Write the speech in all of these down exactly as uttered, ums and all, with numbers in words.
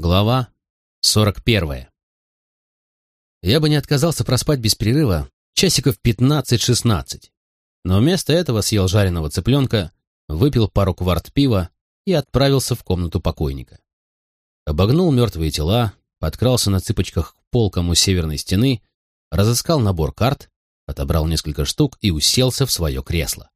Глава сорок первая. Я бы не отказался проспать без перерыва часиков пятнадцать-шестнадцать, но вместо этого съел жареного цыпленка, выпил пару кварт пива и отправился в комнату покойника. Обогнул мертвые тела, подкрался на цыпочках к полкам у северной стены, разыскал набор карт, отобрал несколько штук и уселся в свое кресло.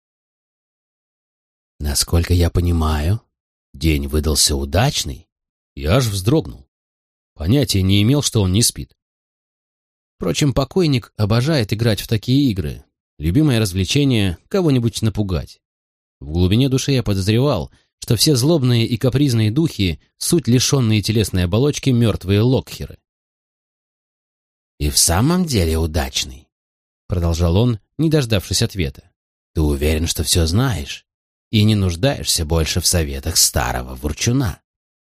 Насколько я понимаю, день выдался удачный. Я аж вздрогнул. Понятия не имел, что он не спит. Впрочем, покойник обожает играть в такие игры. Любимое развлечение — кого-нибудь напугать. В глубине души я подозревал, что все злобные и капризные духи — суть лишенные телесной оболочки мертвые локхеры. «И в самом деле удачный», — продолжал он, не дождавшись ответа. «Ты уверен, что все знаешь, и не нуждаешься больше в советах старого ворчуна?»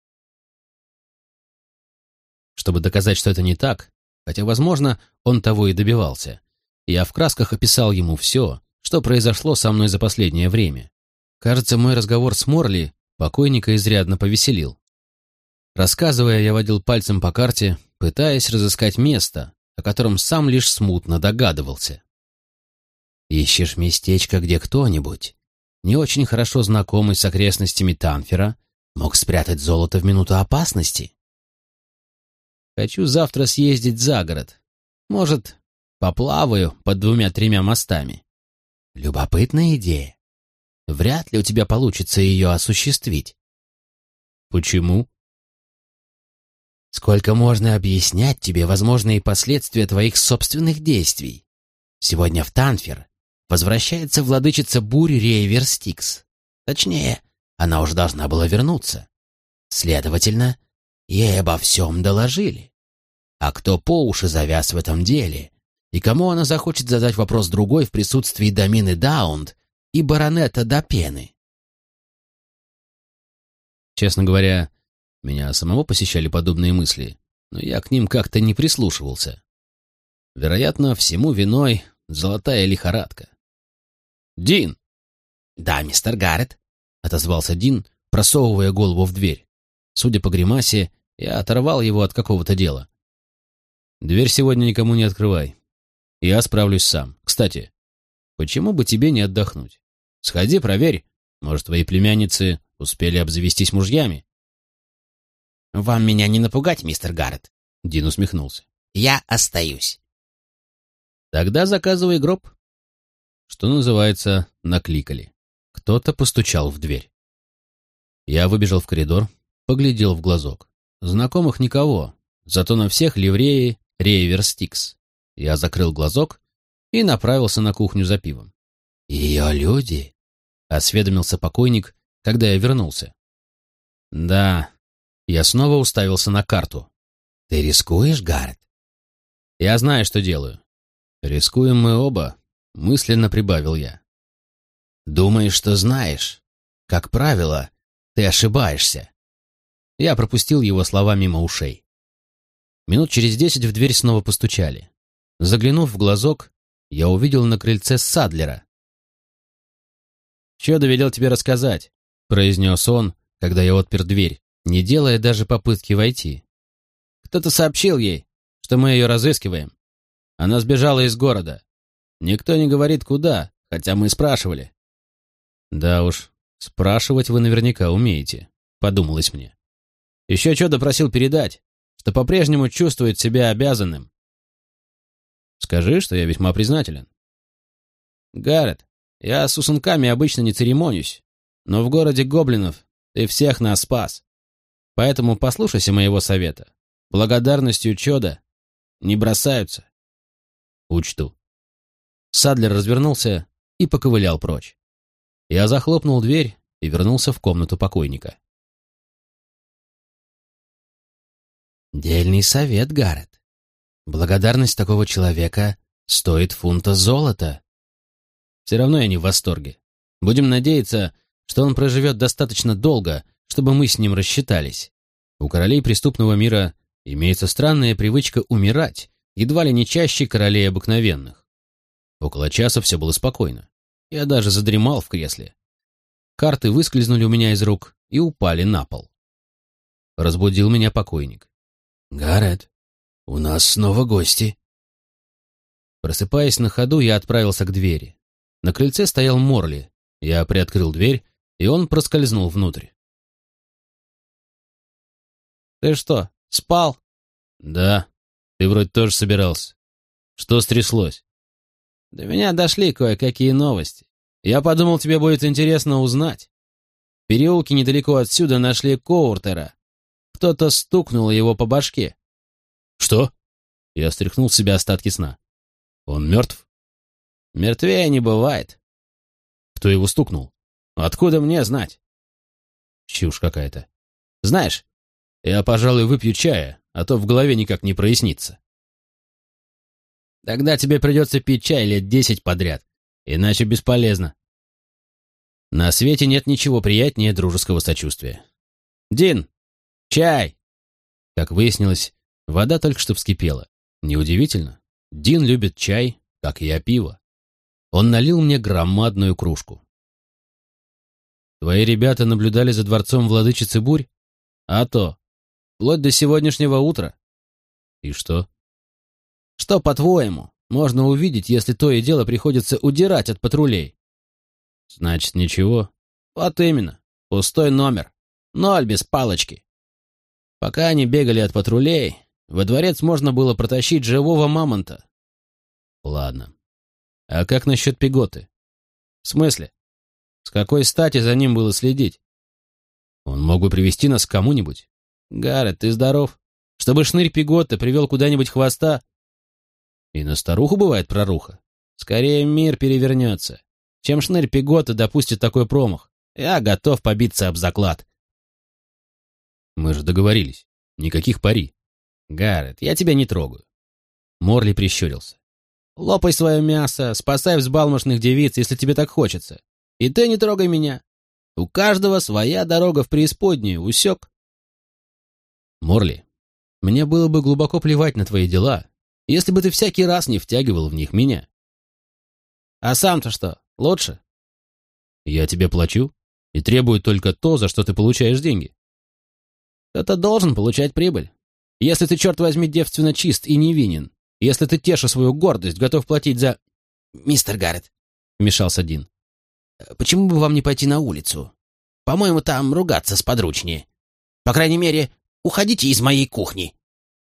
Чтобы доказать, что это не так, хотя, возможно, он того и добивался, я в красках описал ему все, что произошло со мной за последнее время. Кажется, мой разговор с Морли покойника изрядно повеселил. Рассказывая, я водил пальцем по карте, пытаясь разыскать место, о котором сам лишь смутно догадывался. «Ищешь местечко, где кто-нибудь, не очень хорошо знакомый с окрестностями Танфера, мог спрятать золото в минуту опасности?» «Хочу завтра съездить за город. Может, поплаваю под двумя-тремя мостами». «Любопытная идея. Вряд ли у тебя получится ее осуществить». «Почему?» «Сколько можно объяснять тебе возможные последствия твоих собственных действий? Сегодня в Танфер возвращается владычица бурь Рейвер Стикс. Точнее, она уже должна была вернуться. Следовательно, ей обо всем доложили. А кто по уши завяз в этом деле, и кому она захочет задать вопрос другой в присутствии Домины Даунд и баронета Допены?» Честно говоря, меня самого посещали подобные мысли, но я к ним как-то не прислушивался. Вероятно, всему виной золотая лихорадка. «Дин!» «Да, мистер Гаррет», — отозвался Дин, просовывая голову в дверь. Судя по гримасе, я оторвал его от какого-то дела. «Дверь сегодня никому не открывай. Я справлюсь сам. Кстати, почему бы тебе не отдохнуть? Сходи, проверь. Может, твои племянницы успели обзавестись мужьями?» «Вам меня не напугать, мистер Гаррет», — Дин усмехнулся. «Я остаюсь». «Тогда заказывай гроб». Что называется, накликали. Кто-то постучал в дверь. Я выбежал в коридор, поглядел в глазок. Знакомых никого, зато на всех ливреи Рейвер Стикс. Я закрыл глазок и направился на кухню за пивом. «Ее люди?» — осведомился покойник, когда я вернулся. «Да». Я снова уставился на карту. «Ты рискуешь, Гаррет?» «Я знаю, что делаю». «Рискуем мы оба», — мысленно прибавил я. «Думаешь, что знаешь? Как правило, ты ошибаешься». Я пропустил его слова мимо ушей. Минут через десять в дверь снова постучали. Заглянув в глазок, я увидел на крыльце Садлера. «Чё довелел тебе рассказать?» — произнес он, когда я отпер дверь, не делая даже попытки войти. «Кто-то сообщил ей, что мы ее разыскиваем. Она сбежала из города. Никто не говорит, куда, хотя мы спрашивали». «Да уж, спрашивать вы наверняка умеете», — подумалось мне. «Еще что допросил передать, что по-прежнему чувствует себя обязанным». «Скажи, что я весьма признателен». «Гаррет, я с усунками обычно не церемонюсь, но в городе гоблинов ты всех нас спас. Поэтому послушайся моего совета. Благодарностью чёда не бросаются». «Учту». Садлер развернулся и поковылял прочь. Я захлопнул дверь и вернулся в комнату покойника. «Дельный совет, Гаррет. Благодарность такого человека стоит фунта золота». «Все равно я не в восторге. Будем надеяться, что он проживет достаточно долго, чтобы мы с ним рассчитались. У королей преступного мира имеется странная привычка умирать, едва ли не чаще королей обыкновенных. Около часа все было спокойно. Я даже задремал в кресле. Карты выскользнули у меня из рук и упали на пол. разбудил меня покойник. «Гаррет, у нас снова гости». Просыпаясь на ходу, я отправился к двери. На крыльце стоял Морли. Я приоткрыл дверь, и он проскользнул внутрь. «Ты что, спал?» «Да. Ты вроде тоже собирался. Что стряслось?» «До меня дошли кое-какие новости. Я подумал, тебе будет интересно узнать. В переулке недалеко отсюда нашли Коуртера. Кто-то стукнул его по башке». «Что?» Я стряхнул с себя остатки сна. «Он мертв?» «Мертвее не бывает». «Кто его стукнул?» «Откуда мне знать?» «Чушь какая-то. Знаешь, я, пожалуй, выпью чая, а то в голове никак не прояснится». «Тогда тебе придется пить чай лет десять подряд, иначе бесполезно». На свете нет ничего приятнее дружеского сочувствия. «Дин, чай!» Как выяснилось, вода только что вскипела. Неудивительно. Дин любит чай, как и я пиво. Он налил мне громадную кружку. «Твои ребята наблюдали за дворцом владычицы бурь? А то. Вплоть до сегодняшнего утра». «И что?» «Что, по-твоему, можно увидеть, если то и дело приходится удирать от патрулей?» «Значит, ничего?» «Вот именно. Пустой номер. Ноль без палочки. Пока они бегали от патрулей, во дворец можно было протащить живого мамонта». «Ладно. А как насчет Пеготы?» «В смысле? С какой стати за ним было следить?» «Он мог бы привести нас к кому-нибудь». «Гаррет, ты здоров? Чтобы шнырь Пегота привел куда-нибудь хвоста?» «И на старуху бывает проруха. Скорее мир перевернется, чем шнырь Пегота допустит такой промах. Я готов побиться об заклад». «Мы же договорились. Никаких пари». «Гаррет, я тебя не трогаю». Морли прищурился. «Лопай свое мясо, спасай взбалмошных девиц, если тебе так хочется. И ты не трогай меня. У каждого своя дорога в преисподнюю, усек?» «Морли, мне было бы глубоко плевать на твои дела, если бы ты всякий раз не втягивал в них меня». «А сам-то что, лучше?» «Я тебе плачу и требую только то, за что ты получаешь деньги». «Кто-то должен получать прибыль. Если ты, черт возьми, девственно чист и невинен, если ты, теша свою гордость, готов платить за...» «Мистер Гаррет», — вмешался Дин, — «почему бы вам не пойти на улицу? По-моему, там ругаться сподручнее. По крайней мере, уходите из моей кухни».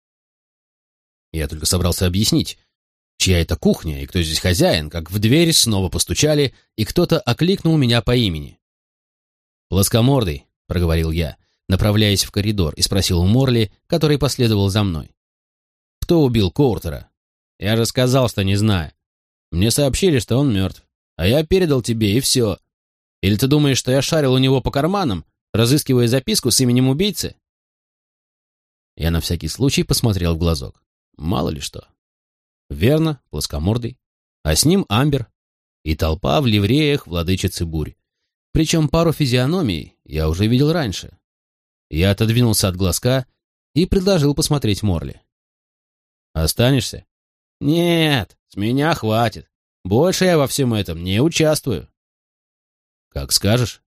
Я только собрался объяснить, чья это кухня и кто здесь хозяин, как в дверь снова постучали, и кто-то окликнул меня по имени. «Плоскомордый», — проговорил я, направляясь в коридор, и спросил у Морли, который последовал за мной. «Кто убил Коуртера?» «Я же сказал, что не знаю. Мне сообщили, что он мертв, а я передал тебе, и все. Или ты думаешь, что я шарил у него по карманам, разыскивая записку с именем убийцы?» Я на всякий случай посмотрел в глазок. Мало ли что. Верно, плоскомордый. А с ним Амбер. И толпа в ливреях владычицы бурь. Причем пару физиономий я уже видел раньше. Я отодвинулся от глазка и предложил посмотреть Морли. «Останешься?» «Нет, с меня хватит. Больше я во всем этом не участвую». «Как скажешь».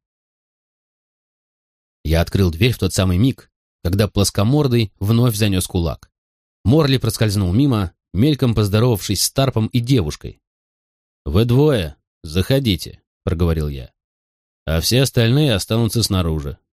Я открыл дверь в тот самый миг, когда плоскомордый вновь занес кулак. Морли проскользнул мимо, мельком поздоровавшись с Тарпом и девушкой. «Вы двое, заходите», — проговорил я. «А все остальные останутся снаружи.